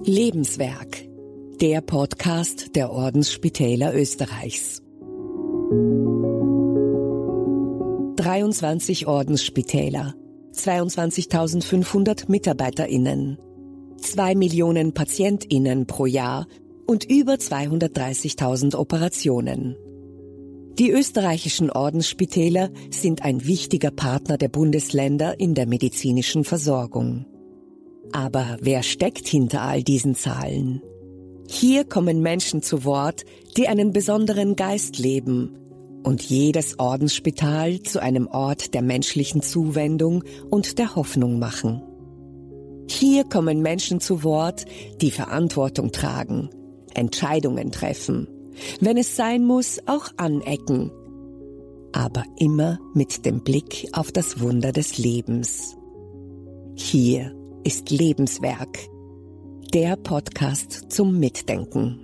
Lebenswerk, der Podcast der Ordensspitäler Österreichs. 23 Ordensspitäler, 22.500 MitarbeiterInnen, 2 Millionen PatientInnen pro Jahr und über 230.000 Operationen. Die österreichischen Ordensspitäler sind ein wichtiger Partner der Bundesländer in der medizinischen Versorgung. Aber wer steckt hinter all diesen Zahlen? Hier kommen Menschen zu Wort, die einen besonderen Geist leben und jedes Ordensspital zu einem Ort der menschlichen Zuwendung und der Hoffnung machen. Hier kommen Menschen zu Wort, die Verantwortung tragen, Entscheidungen treffen, wenn es sein muss, auch anecken, aber immer mit dem Blick auf das Wunder des Lebens. Hier ist Lebenswerk, der Podcast zum Mitdenken.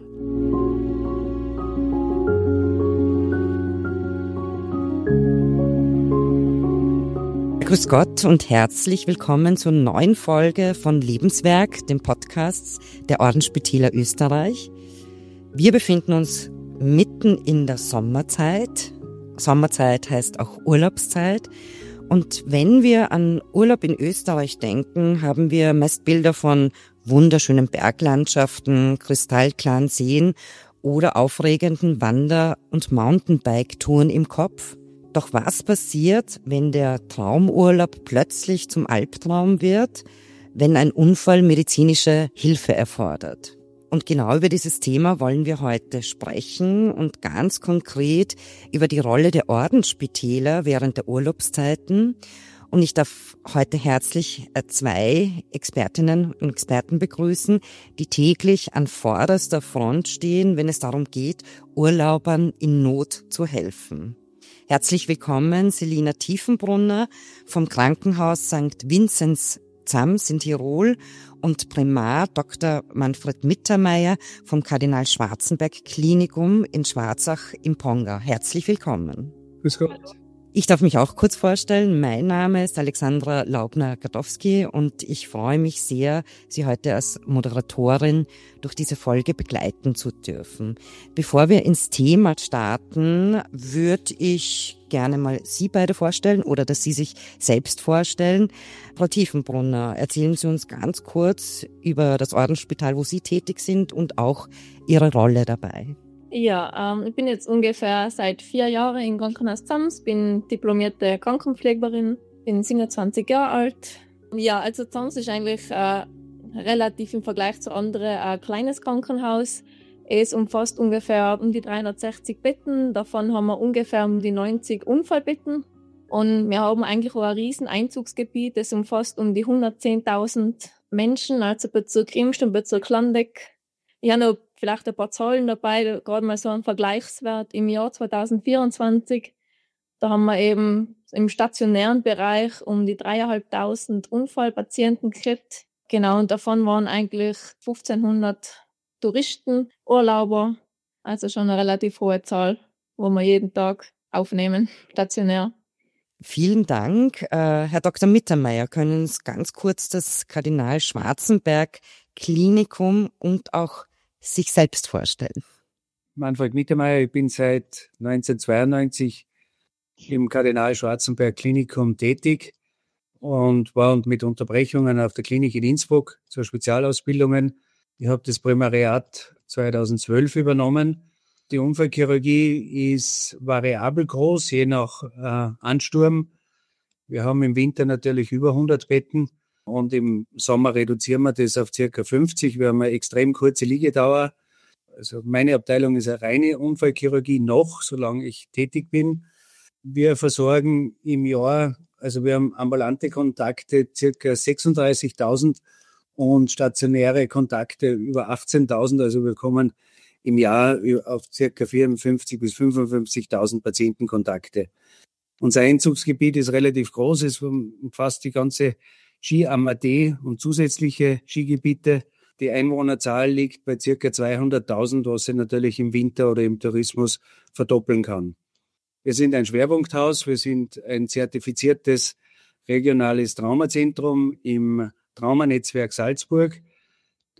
Grüß Gott und herzlich willkommen zur neuen Folge von Lebenswerk, dem Podcast der Ordensspitäler Österreich. Wir befinden uns mitten in der Sommerzeit. Sommerzeit heißt auch Urlaubszeit. Und wenn wir an Urlaub in Österreich denken, haben wir meist Bilder von wunderschönen Berglandschaften, kristallklaren Seen oder aufregenden Wander- und Mountainbike-Touren im Kopf. Doch was passiert, wenn der Traumurlaub plötzlich zum Albtraum wird, wenn ein Unfall medizinische Hilfe erfordert? Und genau über dieses Thema wollen wir heute sprechen und ganz konkret über die Rolle der Ordensspitäler während der Urlaubszeiten. Und ich darf heute herzlich 2 Expertinnen und Experten begrüßen, die täglich an vorderster Front stehen, wenn es darum geht, Urlaubern in Not zu helfen. Herzlich willkommen, Selina Tiefenbrunner vom Krankenhaus St. Vinzenz Zams in Tirol und Primar Dr. Manfred Mittermeier vom Kardinal Schwarzenberg Klinikum in Schwarzach im Pongau. Herzlich willkommen. Grüß Gott. Ich darf mich auch kurz vorstellen. Mein Name ist Alexandra Laubner-Gadowski und ich freue mich sehr, Sie heute als Moderatorin durch diese Folge begleiten zu dürfen. Bevor wir ins Thema starten, würde ich gerne mal Sie beide vorstellen oder dass Sie sich selbst vorstellen. Frau Tiefenbrunner, erzählen Sie uns ganz kurz über das Ordensspital, wo Sie tätig sind und auch Ihre Rolle dabei. Ja, ich bin jetzt ungefähr seit 4 Jahren im Krankenhaus Zams, bin diplomierte Krankenpflegerin, bin 27 Jahre alt. Ja, also Zams ist eigentlich relativ im Vergleich zu anderen ein kleines Krankenhaus. Es umfasst ungefähr um die 360 Betten, davon haben wir ungefähr um die 90 Unfallbetten. Und wir haben eigentlich auch ein riesen Einzugsgebiet, das umfasst um die 110.000 Menschen, also Bezirk Imst und Bezirk Landeck. Ich habe noch vielleicht ein paar Zahlen dabei, gerade mal so ein Vergleichswert im Jahr 2024. Da haben wir eben im stationären Bereich um die 3.500 Unfallpatienten gekriegt. Genau, und davon waren eigentlich 1.500 Touristen, Urlauber. Also schon eine relativ hohe Zahl, wo wir jeden Tag aufnehmen, stationär. Vielen Dank. Herr Dr. Mittermeier, können Sie uns ganz kurz das Kardinal Schwarzenberg Klinikum und auch sich selbst vorstellen? Manfred Mittermeier, ich bin seit 1992 im Kardinal Schwarzenberg Klinikum tätig und war mit Unterbrechungen auf der Klinik in Innsbruck zur Spezialausbildungen. Ich habe das Primariat 2012 übernommen. Die Unfallchirurgie ist variabel groß, je nach Ansturm. Wir haben im Winter natürlich über 100 Betten. Und im Sommer reduzieren wir das auf ca. 50. Wir haben eine extrem kurze Liegedauer. Also meine Abteilung ist eine reine Unfallchirurgie noch, solange ich tätig bin. Wir versorgen im Jahr, also wir haben ambulante Kontakte ca. 36.000 und stationäre Kontakte über 18.000. Also wir kommen im Jahr auf ca. 54.000 bis 55.000 Patientenkontakte. Unser Einzugsgebiet ist relativ groß, es umfasst die ganze Ski am AD und zusätzliche Skigebiete. Die Einwohnerzahl liegt bei ca. 200.000, was sich natürlich im Winter oder im Tourismus verdoppeln kann. Wir sind ein Schwerpunkthaus, wir sind ein zertifiziertes regionales Traumazentrum im Traumanetzwerk Salzburg.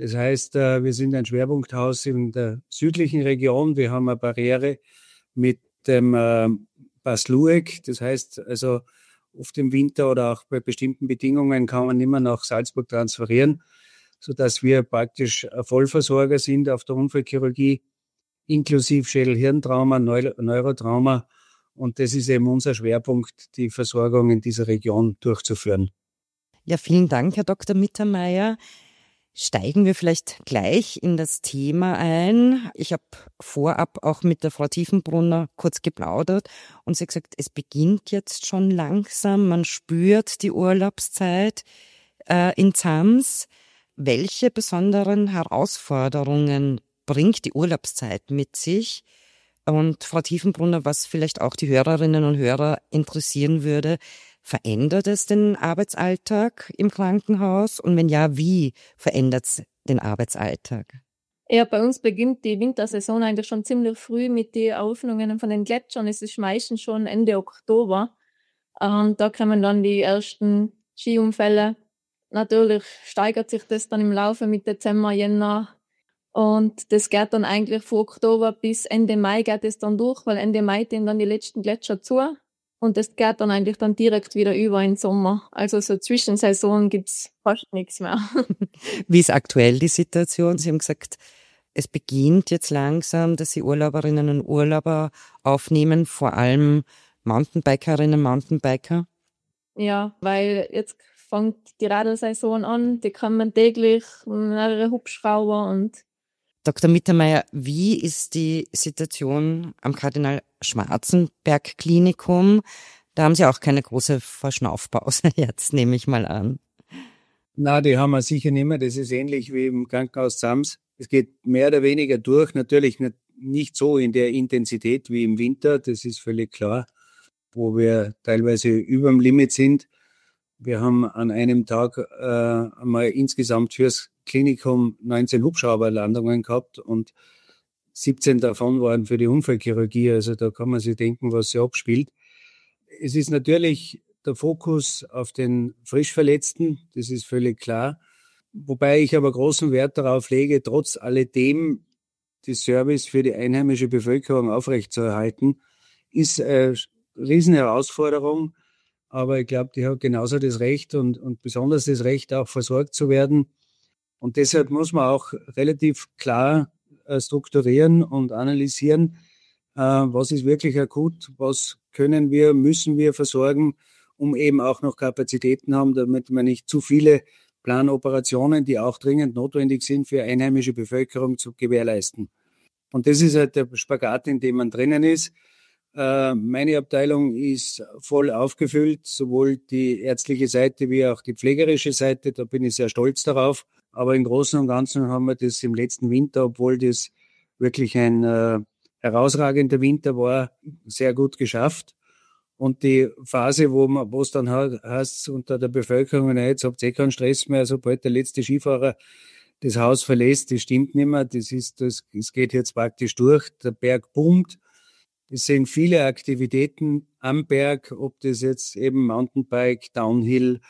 Das heißt, wir sind ein Schwerpunkthaus in der südlichen Region. Wir haben eine Barriere mit dem Pass Lueg. Das heißt, also oft im Winter oder auch bei bestimmten Bedingungen kann man nicht mehr nach Salzburg transferieren, sodass wir praktisch Vollversorger sind auf der Unfallchirurgie, inklusive Schädel-Hirntrauma, Neurotrauma. Und das ist eben unser Schwerpunkt, die Versorgung in dieser Region durchzuführen. Ja, vielen Dank, Herr Dr. Mittermeier. Steigen wir vielleicht gleich in das Thema ein. Ich habe vorab auch mit der Frau Tiefenbrunner kurz geplaudert und sie hat gesagt, es beginnt jetzt schon langsam, man spürt die Urlaubszeit in Zams. Welche besonderen Herausforderungen bringt die Urlaubszeit mit sich? Und Frau Tiefenbrunner, was vielleicht auch die Hörerinnen und Hörer interessieren würde, verändert es den Arbeitsalltag im Krankenhaus? Und wenn ja, wie verändert es den Arbeitsalltag? Ja, bei uns beginnt die Wintersaison eigentlich schon ziemlich früh mit den Eröffnungen von den Gletschern. Es ist meistens schon Ende Oktober. Da kommen dann die ersten Skiunfälle. Natürlich steigert sich das dann im Laufe mit Dezember, Jänner. Und das geht dann eigentlich von Oktober bis Ende Mai geht es dann durch, weil Ende Mai gehen dann die letzten Gletscher zu. Und das geht dann eigentlich dann direkt wieder über in den Sommer. Also so Zwischensaison gibt's fast nichts mehr. Wie ist aktuell die Situation? Sie haben gesagt, es beginnt jetzt langsam, dass Sie Urlauberinnen und Urlauber aufnehmen, vor allem Mountainbikerinnen, Mountainbiker. Ja, weil jetzt fängt die Radlsaison an, die kommen täglich mehrere Hubschrauber und Dr. Mittermeier, wie ist die Situation am Kardinal-Schwarzenberg-Klinikum? Da haben Sie auch keine große Verschnaufpause jetzt, nehme ich mal an. Na, die haben wir sicher nicht mehr. Das ist ähnlich wie im Krankenhaus Zams. Es geht mehr oder weniger durch. Natürlich nicht so in der Intensität wie im Winter. Das ist völlig klar, wo wir teilweise über dem Limit sind. Wir haben an einem Tag einmal insgesamt fürs Klinikum 19 Hubschrauberlandungen gehabt und 17 davon waren für die Unfallchirurgie. Also da kann man sich denken, was sich abspielt. Es ist natürlich der Fokus auf den Frischverletzten, das ist völlig klar. Wobei ich aber großen Wert darauf lege, trotz alledem die Service für die einheimische Bevölkerung aufrechtzuerhalten, ist eine Riesenherausforderung. Aber ich glaube, die hat genauso das Recht und besonders das Recht, auch versorgt zu werden. Und deshalb muss man auch relativ klar strukturieren und analysieren, was ist wirklich akut, was müssen wir versorgen, um eben auch noch Kapazitäten haben, damit wir nicht zu viele Planoperationen, die auch dringend notwendig sind, für einheimische Bevölkerung zu gewährleisten. Und das ist halt der Spagat, in dem man drinnen ist. Meine Abteilung ist voll aufgefüllt, sowohl die ärztliche Seite wie auch die pflegerische Seite. Da bin ich sehr stolz darauf. Aber im Großen und Ganzen haben wir das im letzten Winter, obwohl das wirklich ein herausragender Winter war, sehr gut geschafft. Und die Phase, wo es dann heißt unter der Bevölkerung, na, jetzt habt ihr keinen Stress mehr, sobald der letzte Skifahrer das Haus verlässt, das stimmt nicht mehr. Es geht jetzt praktisch durch. Der Berg boomt. Es sind viele Aktivitäten am Berg, ob das jetzt eben Mountainbike, Downhill,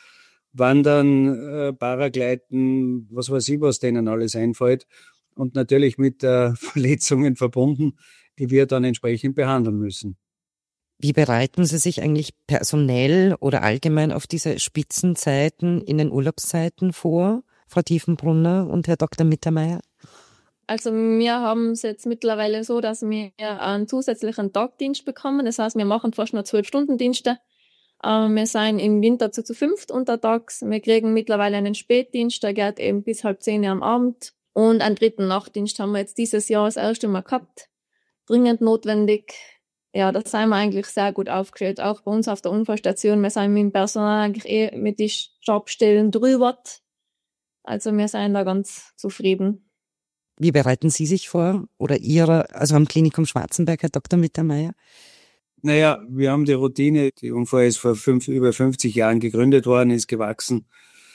Wandern, Paragleiten, was weiß ich, was denen alles einfällt. Und natürlich mit Verletzungen verbunden, die wir dann entsprechend behandeln müssen. Wie bereiten Sie sich eigentlich personell oder allgemein auf diese Spitzenzeiten in den Urlaubszeiten vor, Frau Tiefenbrunner und Herr Dr. Mittermeier? Also wir haben es jetzt mittlerweile so, dass wir einen zusätzlichen Tagdienst bekommen. Das heißt, wir machen fast nur 12-Stunden-Dienste. Wir sind im Winter zu 5 untertags. Wir kriegen mittlerweile einen Spätdienst, der geht eben bis 9:30 am Abend. Und einen dritten Nachtdienst haben wir jetzt dieses Jahr das erste Mal gehabt. Dringend notwendig. Ja, da sind wir eigentlich sehr gut aufgestellt. Auch bei uns auf der Unfallstation. Wir sind mit dem Personal eigentlich mit den Stabstellen drüber. Also wir sind da ganz zufrieden. Wie bereiten Sie sich vor? Oder also am Klinikum Schwarzenberg, Herr Dr. Mittermeier? Naja, wir haben die Routine. Die Unfall ist vor über 50 Jahren gegründet worden, ist gewachsen.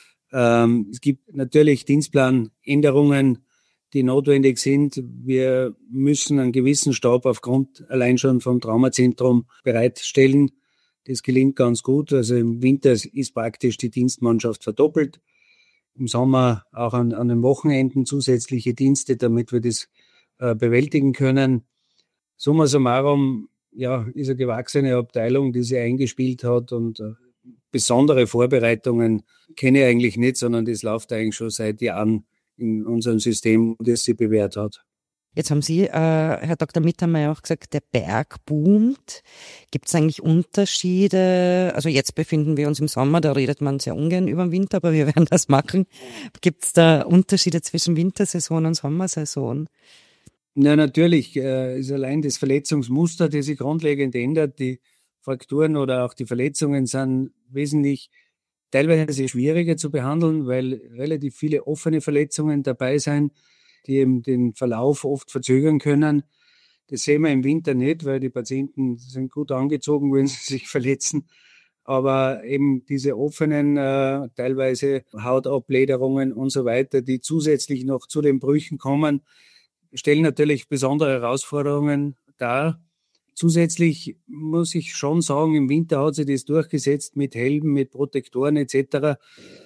Es gibt natürlich Dienstplanänderungen, die notwendig sind. Wir müssen einen gewissen Stab aufgrund allein schon vom Traumazentrum bereitstellen. Das gelingt ganz gut. Also im Winter ist praktisch die Dienstmannschaft verdoppelt. im Sommer auch an den Wochenenden zusätzliche Dienste, damit wir das bewältigen können. Summa summarum, ja, ist eine gewachsene Abteilung, die sich eingespielt hat und besondere Vorbereitungen kenne ich eigentlich nicht, sondern das läuft eigentlich schon seit Jahren in unserem System, das sich bewährt hat. Jetzt haben Sie, Herr Dr. Mittermeier, auch gesagt, der Berg boomt. Gibt es eigentlich Unterschiede? Also jetzt befinden wir uns im Sommer, da redet man sehr ungern über den Winter, aber wir werden das machen. Gibt es da Unterschiede zwischen Wintersaison und Sommersaison? Na, natürlich ist allein das Verletzungsmuster, das sich grundlegend ändert. Die Frakturen oder auch die Verletzungen sind wesentlich teilweise schwieriger zu behandeln, weil relativ viele offene Verletzungen dabei sind, die eben den Verlauf oft verzögern können. Das sehen wir im Winter nicht, weil die Patienten sind gut angezogen, wenn sie sich verletzen. Aber eben diese offenen, teilweise Hautablederungen und so weiter, die zusätzlich noch zu den Brüchen kommen, stellen natürlich besondere Herausforderungen dar. Zusätzlich muss ich schon sagen, im Winter hat sich das durchgesetzt mit Helmen, mit Protektoren etc.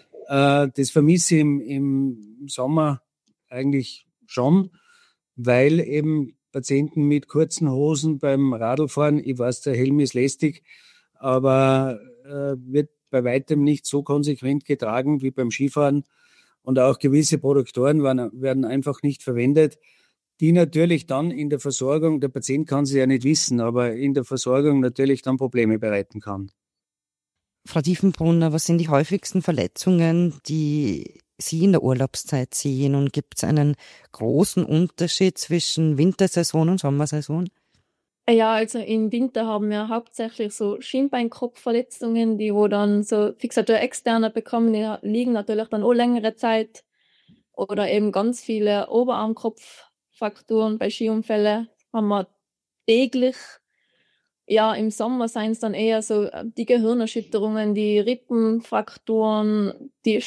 Das vermisse ich im Sommer eigentlich schon, weil eben Patienten mit kurzen Hosen beim Radlfahren, ich weiß, der Helm ist lästig, aber wird bei weitem nicht so konsequent getragen wie beim Skifahren. Und auch gewisse Protektoren werden einfach nicht verwendet, die natürlich dann in der Versorgung, der Patient kann sie ja nicht wissen, aber in der Versorgung natürlich dann Probleme bereiten kann. Frau Diefenbrunner, was sind die häufigsten Verletzungen, die Sie in der Urlaubszeit sehen? Und gibt es einen großen Unterschied zwischen Wintersaison und Sommersaison? Ja, also im Winter haben wir hauptsächlich so Schienbeinkopfverletzungen, die wo dann so Fixatur externer bekommen, die liegen natürlich dann auch längere Zeit. Oder eben ganz viele Oberarmkopffrakturen bei Skiunfällen haben wir täglich. Ja, im Sommer seien es dann eher so die Gehirnerschütterungen, die Rippenfrakturen, die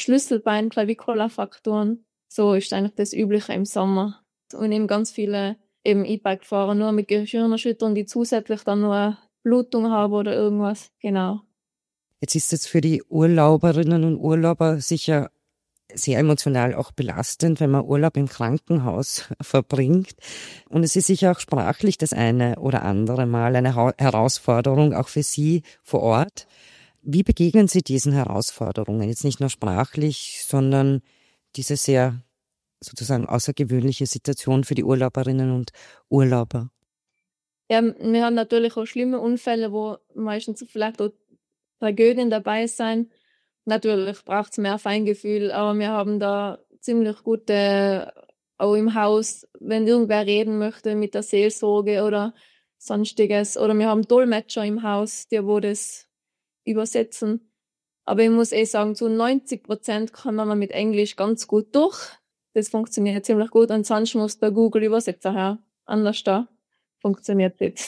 Schlüsselbeinklavikularfrakturen. So ist eigentlich das Übliche im Sommer. Und eben ganz viele eben E-Bike-Fahrer nur mit Gehirnerschütterungen, die zusätzlich dann nur Blutung haben oder irgendwas. Genau. Jetzt ist es für die Urlauberinnen und Urlauber sicher sehr emotional auch belastend, wenn man Urlaub im Krankenhaus verbringt. Und es ist sicher auch sprachlich das eine oder andere Mal eine Herausforderung, auch für Sie vor Ort. Wie begegnen Sie diesen Herausforderungen? Jetzt nicht nur sprachlich, sondern diese sehr sozusagen außergewöhnliche Situation für die Urlauberinnen und Urlauber. Ja, wir haben natürlich auch schlimme Unfälle, wo meistens vielleicht auch Tragödien dabei sein. Natürlich braucht es mehr Feingefühl, aber wir haben da ziemlich gute, auch im Haus, wenn irgendwer reden möchte mit der Seelsorge oder sonstiges. Oder wir haben Dolmetscher im Haus, die wo das übersetzen. Aber ich muss sagen, zu 90% kann man mit Englisch ganz gut durch. Das funktioniert ziemlich gut. Und sonst muss der Google Übersetzer her. Anders da funktioniert das.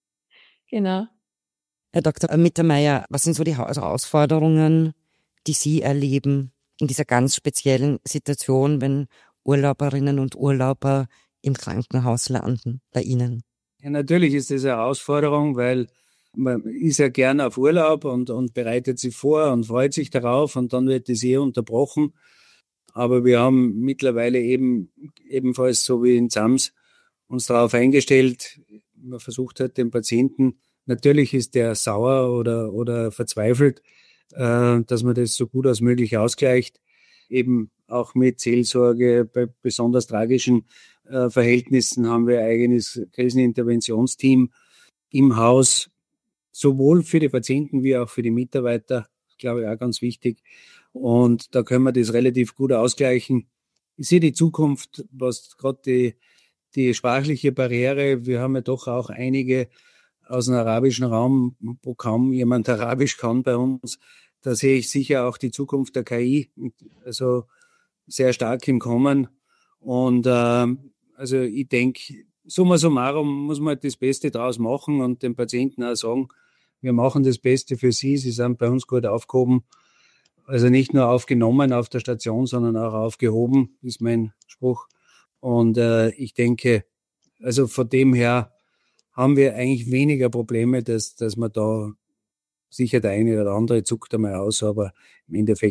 Genau. Herr Dr. Mittermeier, was sind so die Herausforderungen, die Sie erleben in dieser ganz speziellen Situation, wenn Urlauberinnen und Urlauber im Krankenhaus landen bei Ihnen? Ja, natürlich ist das eine Herausforderung, weil man ist ja gern auf Urlaub und bereitet sich vor und freut sich darauf und dann wird das unterbrochen. Aber wir haben mittlerweile ebenfalls so wie in Zams uns darauf eingestellt. Man versucht halt den Patienten, natürlich ist der sauer oder verzweifelt, dass man das so gut als möglich ausgleicht. Eben auch mit Seelsorge. Bei besonders tragischen Verhältnissen haben wir ein eigenes Kriseninterventionsteam im Haus, sowohl für die Patienten wie auch für die Mitarbeiter. Das glaube ich auch ganz wichtig. Und da können wir das relativ gut ausgleichen. Ich sehe die Zukunft, was gerade die sprachliche Barriere, wir haben ja doch auch einige aus dem arabischen Raum, wo kaum jemand Arabisch kann bei uns. Da sehe ich sicher auch die Zukunft der KI, also sehr stark im Kommen. Und also ich denke, summa summarum muss man halt das Beste draus machen und den Patienten auch sagen, wir machen das Beste für Sie, Sie sind bei uns gut aufgehoben. Also nicht nur aufgenommen auf der Station, sondern auch aufgehoben, ist mein Spruch. Und ich denke, also von dem her haben wir eigentlich weniger Probleme, dass man da sicher der eine oder andere zuckt einmal aus, aber im Endeffekt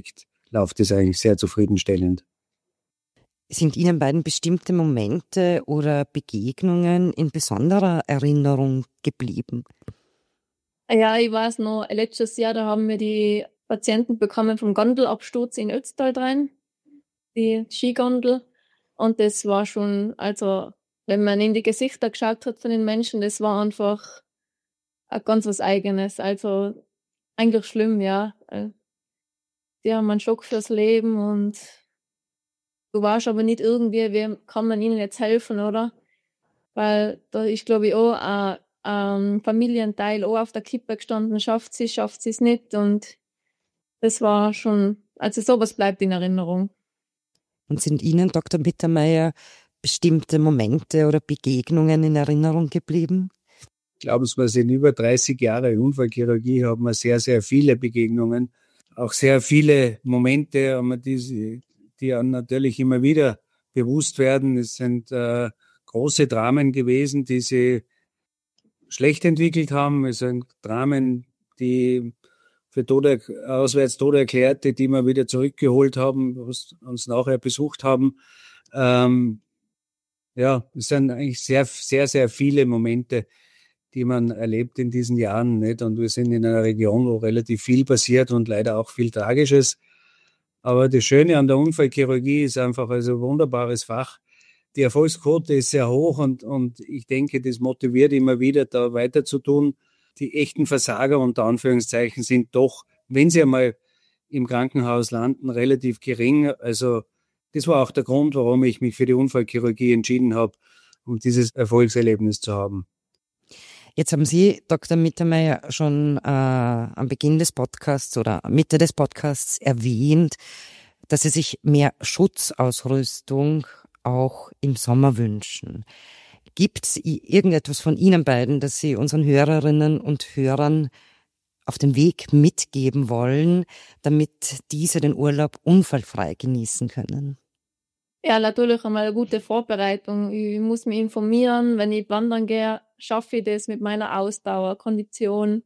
läuft es eigentlich sehr zufriedenstellend. Sind Ihnen beiden bestimmte Momente oder Begegnungen in besonderer Erinnerung geblieben? Ja, ich weiß noch, letztes Jahr, da haben wir die Patienten bekommen vom Gondelabsturz in Ötztal rein, die Skigondel. Und das war schon, also wenn man in die Gesichter geschaut hat von den Menschen, das war einfach ganz was Eigenes. Also eigentlich schlimm, ja. Die haben einen Schock fürs Leben und du weißt aber nicht irgendwie, wie kann man ihnen jetzt helfen, oder? Weil da ist, glaube ich, auch ein Familienteil auch auf der Kippe gestanden, schafft sie es nicht. Und das war schon, also sowas bleibt in Erinnerung. Und sind Ihnen, Dr. Mittermeier, bestimmte Momente oder Begegnungen in Erinnerung geblieben? Ich glaube, es war in über 30 Jahre Unfallchirurgie, haben wir sehr, sehr viele Begegnungen, auch sehr viele Momente, die einem natürlich immer wieder bewusst werden. Es sind große Dramen gewesen, die sich schlecht entwickelt haben. Es sind Dramen, die für Auswärtstode erklärte, die wir wieder zurückgeholt haben, uns nachher besucht haben. Ja, es sind eigentlich sehr, sehr, sehr viele Momente, die man erlebt in diesen Jahren, nicht? Und wir sind in einer Region, wo relativ viel passiert und leider auch viel Tragisches. Aber das Schöne an der Unfallchirurgie ist einfach also ein wunderbares Fach. Die Erfolgsquote ist sehr hoch und ich denke, das motiviert immer wieder, da weiter zu tun. Die echten Versager unter Anführungszeichen sind doch, wenn sie einmal im Krankenhaus landen, relativ gering. Also das war auch der Grund, warum ich mich für die Unfallchirurgie entschieden habe, um dieses Erfolgserlebnis zu haben. Jetzt haben Sie, Dr. Mittermeier, schon am Beginn des Podcasts oder Mitte des Podcasts erwähnt, dass Sie sich mehr Schutzausrüstung auch im Sommer wünschen. Gibt es irgendetwas von Ihnen beiden, das Sie unseren Hörerinnen und Hörern auf den Weg mitgeben wollen, damit diese den Urlaub unfallfrei genießen können? Ja, natürlich einmal eine gute Vorbereitung. Ich muss mich informieren. Wenn ich wandern gehe, schaffe ich das mit meiner Ausdauer, Kondition,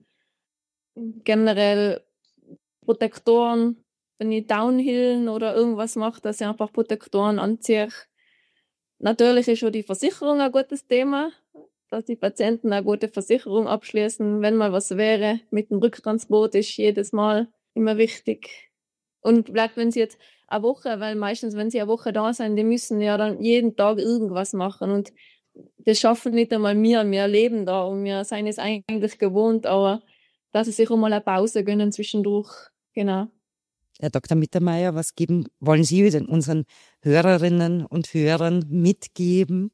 generell Protektoren. Wenn ich Downhillen oder irgendwas mache, dass ich einfach Protektoren anziehe. Natürlich ist schon die Versicherung ein gutes Thema, dass die Patienten eine gute Versicherung abschließen. Wenn mal was wäre, mit dem Rücktransport ist jedes Mal immer wichtig. Und vielleicht, wenn sie jetzt eine Woche, weil meistens, wenn sie eine Woche da sind, die müssen ja dann jeden Tag irgendwas machen und das schaffen nicht einmal wir leben da und wir sind es eigentlich gewohnt, aber dass sie sich auch mal eine Pause gönnen zwischendurch, genau. Herr Dr. Mittermeier, was wollen Sie denn unseren Hörerinnen und Hörern mitgeben?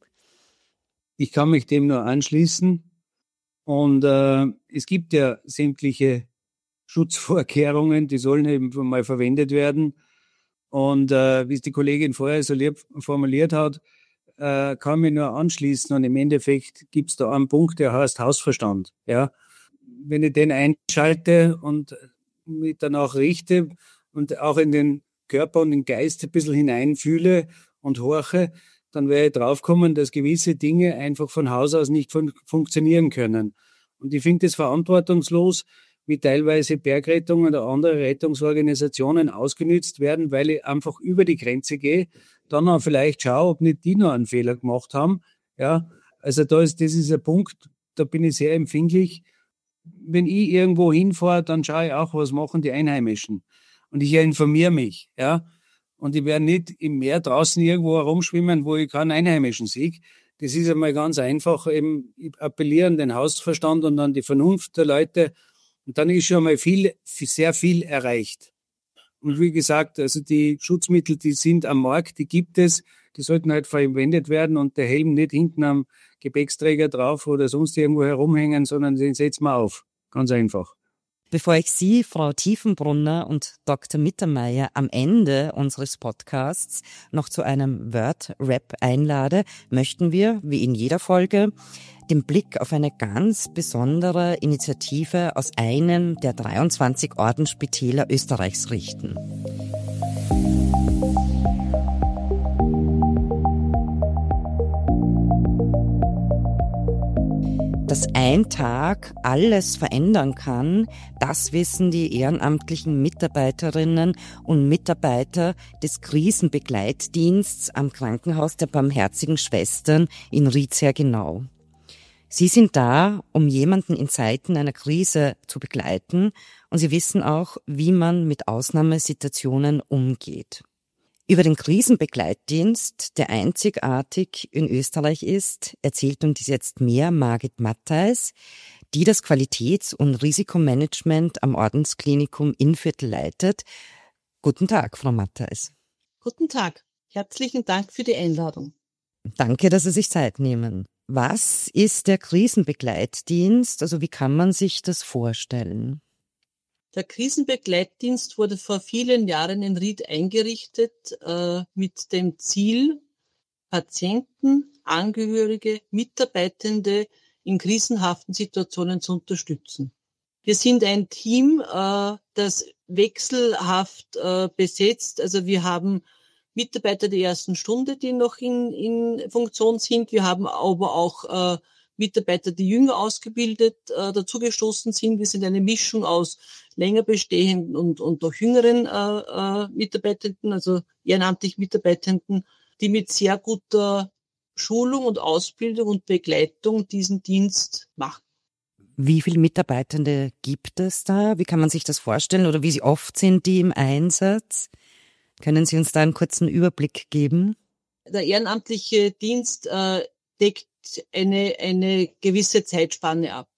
Ich kann mich dem nur anschließen und es gibt ja sämtliche Schutzvorkehrungen, die sollen eben mal verwendet werden. Und wie es die Kollegin vorher so lieb formuliert hat, kann mich nur anschließen. Und im Endeffekt gibt es da einen Punkt, der heißt Hausverstand. Ja? Wenn ich den einschalte und mich danach richte und auch in den Körper und den Geist ein bisschen hineinfühle und horche, dann werde ich draufkommen, dass gewisse Dinge einfach von Haus aus nicht funktionieren können. Und ich finde es verantwortungslos, wie teilweise Bergrettung oder andere Rettungsorganisationen ausgenützt werden, weil ich einfach über die Grenze gehe, dann auch vielleicht schaue, ob nicht die noch einen Fehler gemacht haben. Ja, also das ist ein Punkt, da bin ich sehr empfindlich. Wenn ich irgendwo hinfahre, dann schaue ich auch, was machen die Einheimischen. Und ich informiere mich, ja. Und ich werde nicht im Meer draußen irgendwo herumschwimmen, wo ich keinen Einheimischen sehe. Das ist einmal ganz einfach, eben, ich appelliere an den Hausverstand und an die Vernunft der Leute. Und dann ist schon mal sehr viel erreicht. Und wie gesagt, also die Schutzmittel, die sind am Markt, die gibt es, die sollten halt verwendet werden und der Helm nicht hinten am Gepäcksträger drauf oder sonst irgendwo herumhängen, sondern den setzen wir auf. Ganz einfach. Bevor ich Sie, Frau Tiefenbrunner und Dr. Mittermeier, am Ende unseres Podcasts noch zu einem Word-Rap einlade, möchten wir, wie in jeder Folge, den Blick auf eine ganz besondere Initiative aus einem der 23 Ordensspitäler Österreichs richten. Dass ein Tag alles verändern kann, das wissen die ehrenamtlichen Mitarbeiterinnen und Mitarbeiter des Krisenbegleitdienstes am Krankenhaus der Barmherzigen Schwestern in Ried sehr genau. Sie sind da, um jemanden in Zeiten einer Krise zu begleiten, und sie wissen auch, wie man mit Ausnahmesituationen umgeht. Über den Krisenbegleitdienst, der einzigartig in Österreich ist, erzählt uns jetzt mehr Margit Mattheis, die das Qualitäts- und Risikomanagement am Ordensklinikum Innviertel leitet. Guten Tag, Frau Mattheis. Guten Tag. Herzlichen Dank für die Einladung. Danke, dass Sie sich Zeit nehmen. Was ist der Krisenbegleitdienst? Also wie kann man sich das vorstellen? Der Krisenbegleitdienst wurde vor vielen Jahren in Ried eingerichtet mit dem Ziel, Patienten, Angehörige, Mitarbeitende in krisenhaften Situationen zu unterstützen. Wir sind ein Team, das wechselhaft besetzt. Also wir haben Mitarbeiter der ersten Stunde, die noch in Funktion sind. Wir haben aber auch Mitarbeiter, die jünger ausgebildet dazugestoßen sind. Wir sind eine Mischung aus länger bestehenden und auch jüngeren Mitarbeitenden, also ehrenamtlich Mitarbeitenden, die mit sehr guter Schulung und Ausbildung und Begleitung diesen Dienst machen. Wie viele Mitarbeitende gibt es da? Wie kann man sich das vorstellen oder wie oft sind die im Einsatz? Können Sie uns da einen kurzen Überblick geben? Der ehrenamtliche Dienst deckt eine gewisse Zeitspanne ab.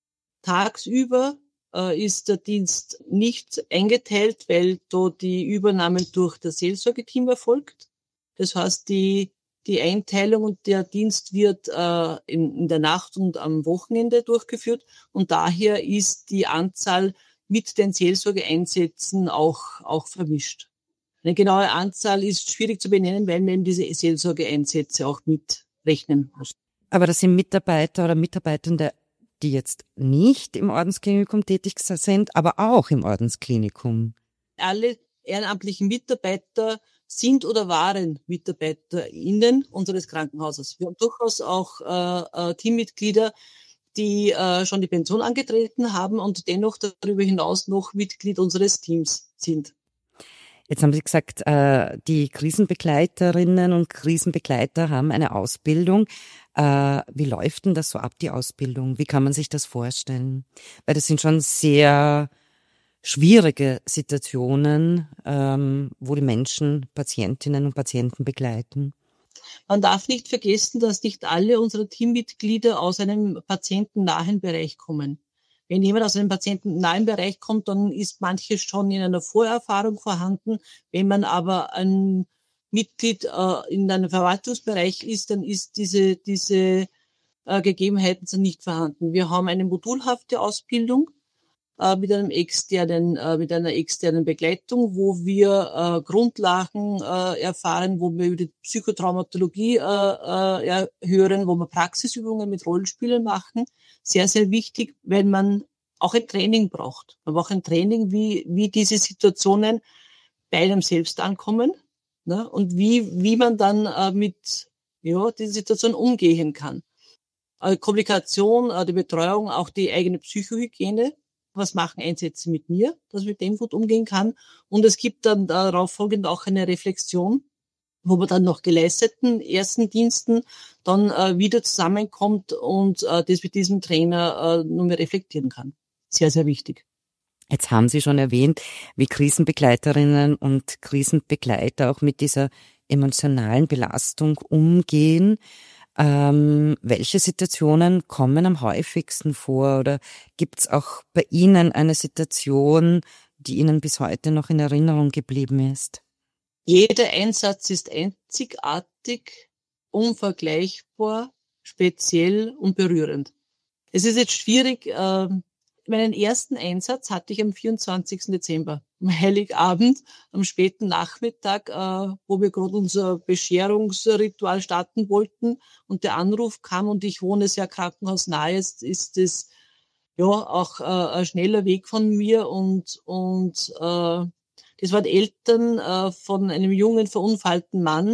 Tagsüber ist der Dienst nicht eingeteilt, weil da die Übernahme durch das Seelsorgeteam erfolgt. Das heißt, die Einteilung und der Dienst wird in der Nacht und am Wochenende durchgeführt und daher ist die Anzahl mit den Seelsorgeeinsätzen auch vermischt. Eine genaue Anzahl ist schwierig zu benennen, weil man eben diese Seelsorgeeinsätze auch mitrechnen muss. Aber das sind Mitarbeiter oder Mitarbeitende, die jetzt nicht im Ordensklinikum tätig sind, aber auch im Ordensklinikum. Alle ehrenamtlichen Mitarbeiter sind oder waren MitarbeiterInnen unseres Krankenhauses. Wir haben durchaus auch Teammitglieder, die schon die Pension angetreten haben und dennoch darüber hinaus noch Mitglied unseres Teams sind. Jetzt haben Sie gesagt, die Krisenbegleiterinnen und Krisenbegleiter haben eine Ausbildung. Wie läuft denn das so ab, die Ausbildung? Wie kann man sich das vorstellen? Weil das sind schon sehr schwierige Situationen, wo die Menschen Patientinnen und Patienten begleiten. Man darf nicht vergessen, dass nicht alle unserer Teammitglieder aus einem patientennahen Bereich kommen. Wenn jemand aus einem patientennahen Bereich kommt, dann ist manches schon in einer Vorerfahrung vorhanden. Wenn man aber ein Mitglied in einem Verwaltungsbereich ist, dann ist diese Gegebenheiten sind nicht vorhanden. Wir haben eine modulhafte Ausbildung mit einer externen Begleitung, wo wir Grundlagen erfahren, wo wir über die Psychotraumatologie hören, wo wir Praxisübungen mit Rollenspielen machen. Sehr, sehr wichtig, weil man auch ein Training braucht. Man braucht ein Training, wie diese Situationen bei einem selbst ankommen, ne? Und wie man dann mit dieser Situation umgehen kann. Kommunikation, die Betreuung, auch die eigene Psychohygiene. Was machen Einsätze mit mir, dass ich mit dem gut umgehen kann. Und es gibt dann darauf folgend auch eine Reflexion, wo man dann nach geleisteten ersten Diensten dann wieder zusammenkommt und das mit diesem Trainer nur mehr reflektieren kann. Sehr, sehr wichtig. Jetzt haben Sie schon erwähnt, wie Krisenbegleiterinnen und Krisenbegleiter auch mit dieser emotionalen Belastung umgehen. Welche Situationen kommen am häufigsten vor oder gibt es auch bei Ihnen eine Situation, die Ihnen bis heute noch in Erinnerung geblieben ist? Jeder Einsatz ist einzigartig, unvergleichbar, speziell und berührend. Es ist jetzt schwierig, meinen ersten Einsatz hatte ich am 24. Dezember, am Heiligabend, am späten Nachmittag, wo wir gerade unser Bescherungsritual starten wollten und der Anruf kam und ich wohne sehr krankenhausnah, jetzt ist es ja auch ein schneller Weg von mir und das waren Eltern von einem jungen verunfallten Mann,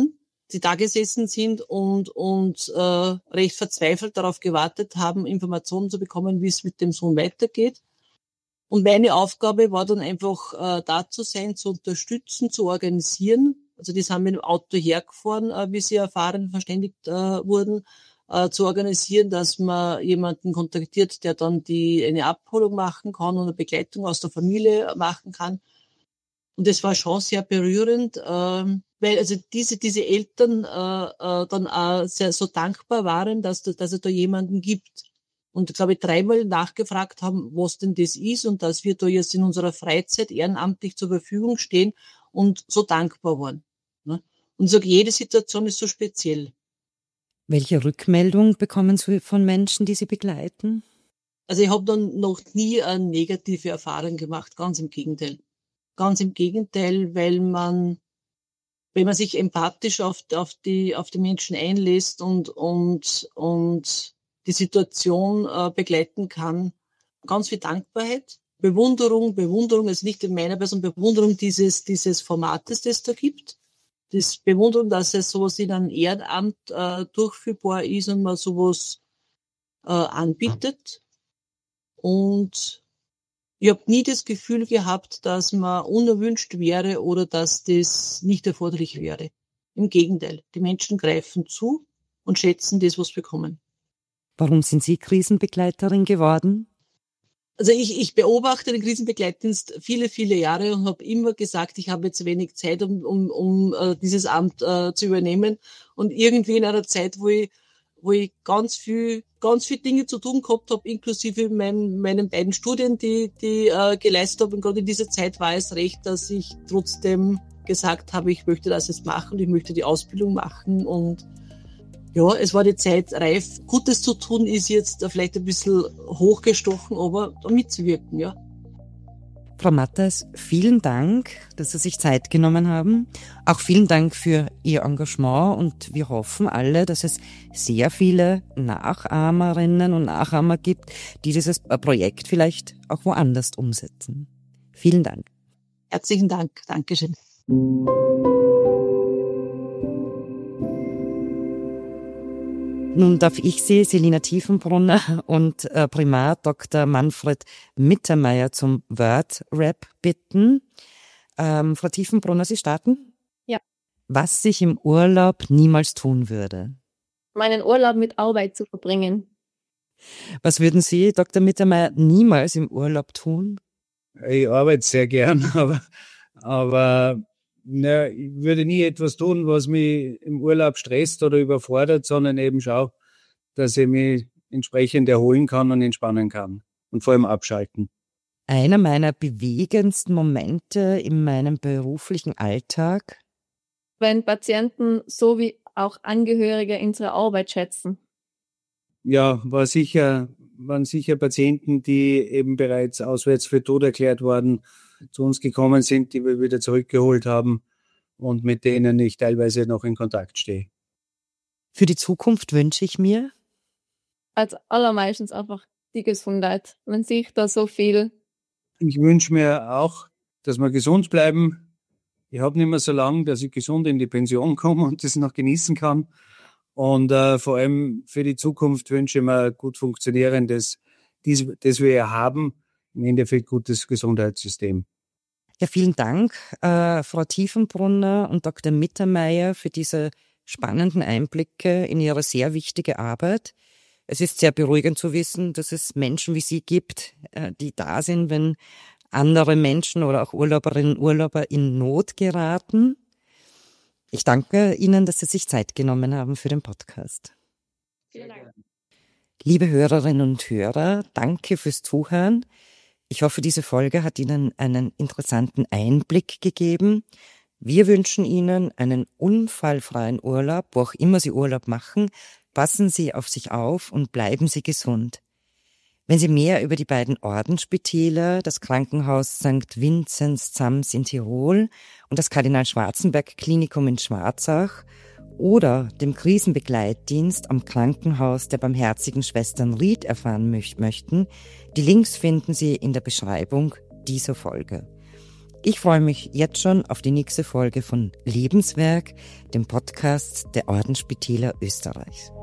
die da gesessen sind und recht verzweifelt darauf gewartet haben, Informationen zu bekommen, wie es mit dem Sohn weitergeht. Und meine Aufgabe war dann einfach, da zu sein, zu unterstützen, zu organisieren. Also die sind mit dem Auto hergefahren, wie sie erfahren, verständigt wurden, zu organisieren, dass man jemanden kontaktiert, der dann eine Abholung machen kann und eine Begleitung aus der Familie machen kann. Und das war schon sehr berührend, weil also diese Eltern dann auch sehr so dankbar waren, dass es da jemanden gibt. Und glaube ich 3-mal nachgefragt haben, was denn das ist und dass wir da jetzt in unserer Freizeit ehrenamtlich zur Verfügung stehen und so dankbar waren. Ne? Und so jede Situation ist so speziell. Welche Rückmeldung bekommen Sie von Menschen, die Sie begleiten? Also ich habe dann noch nie eine negative Erfahrung gemacht, ganz im Gegenteil. Ganz im Gegenteil, weil man, wenn man sich empathisch auf die Menschen einlässt und die Situation begleiten kann, ganz viel Dankbarkeit, Bewunderung, also nicht in meiner Person, Bewunderung dieses Formates, das es da gibt. Das Bewunderung, dass es sowas in einem Ehrenamt durchführbar ist und man sowas anbietet. Und ich habe nie das Gefühl gehabt, dass man unerwünscht wäre oder dass das nicht erforderlich wäre. Im Gegenteil, die Menschen greifen zu und schätzen das, was sie bekommen. Warum sind Sie Krisenbegleiterin geworden? Also ich beobachte den Krisenbegleitdienst viele, viele Jahre und habe immer gesagt, ich habe jetzt wenig Zeit, um dieses Amt zu übernehmen. Und irgendwie in einer Zeit, wo ich ganz viel Dinge zu tun gehabt habe, inklusive meinen beiden Studien, die geleistet habe. Und gerade in dieser Zeit war es recht, dass ich trotzdem gesagt habe, ich möchte das jetzt machen und ich möchte die Ausbildung machen. Und ja, es war die Zeit reif. Gutes zu tun ist jetzt vielleicht ein bisschen hochgestochen, aber da mitzuwirken, ja. Frau Matters, vielen Dank, dass Sie sich Zeit genommen haben. Auch vielen Dank für Ihr Engagement und wir hoffen alle, dass es sehr viele Nachahmerinnen und Nachahmer gibt, die dieses Projekt vielleicht auch woanders umsetzen. Vielen Dank. Herzlichen Dank. Dankeschön. Nun darf ich Sie, Selina Tiefenbrunner und Primar Dr. Manfred Mittermeier zum Word-Rap bitten. Frau Tiefenbrunner, Sie starten? Ja. Was ich im Urlaub niemals tun würde? Meinen Urlaub mit Arbeit zu verbringen. Was würden Sie, Dr. Mittermeier, niemals im Urlaub tun? Ich arbeite sehr gern, aber ich würde nie etwas tun, was mich im Urlaub stresst oder überfordert, sondern eben schau, dass ich mich entsprechend erholen kann und entspannen kann und vor allem abschalten. Einer meiner bewegendsten Momente in meinem beruflichen Alltag? Wenn Patienten sowie auch Angehörige unsere Arbeit schätzen. Ja, waren sicher Patienten, die eben bereits auswärts für tot erklärt worden, zu uns gekommen sind, die wir wieder zurückgeholt haben und mit denen ich teilweise noch in Kontakt stehe. Für die Zukunft wünsche ich mir? Als allermeistens einfach die Gesundheit. Man sieht da so viel. Ich wünsche mir auch, dass wir gesund bleiben. Ich habe nicht mehr so lange, dass ich gesund in die Pension komme und das noch genießen kann. Und vor allem für die Zukunft wünsche ich mir ein gut funktionierendes, das wir ja haben, im Endeffekt gutes Gesundheitssystem. Ja, vielen Dank, Frau Tiefenbrunner und Dr. Mittermeier, für diese spannenden Einblicke in Ihre sehr wichtige Arbeit. Es ist sehr beruhigend zu wissen, dass es Menschen wie Sie gibt, die da sind, wenn andere Menschen oder auch Urlauberinnen und Urlauber in Not geraten. Ich danke Ihnen, dass Sie sich Zeit genommen haben für den Podcast. Vielen Dank. Liebe Hörerinnen und Hörer, danke fürs Zuhören. Ich hoffe, diese Folge hat Ihnen einen interessanten Einblick gegeben. Wir wünschen Ihnen einen unfallfreien Urlaub, wo auch immer Sie Urlaub machen. Passen Sie auf sich auf und bleiben Sie gesund. Wenn Sie mehr über die beiden Ordensspitäler, das Krankenhaus St. Vinzenz Zams in Tirol und das Kardinal-Schwarzenberg-Klinikum in Schwarzach oder dem Krisenbegleitdienst am Krankenhaus der Barmherzigen Schwestern Ried erfahren möchten, die Links finden Sie in der Beschreibung dieser Folge. Ich freue mich jetzt schon auf die nächste Folge von Lebenswerk, dem Podcast der Ordensspitäler Österreichs.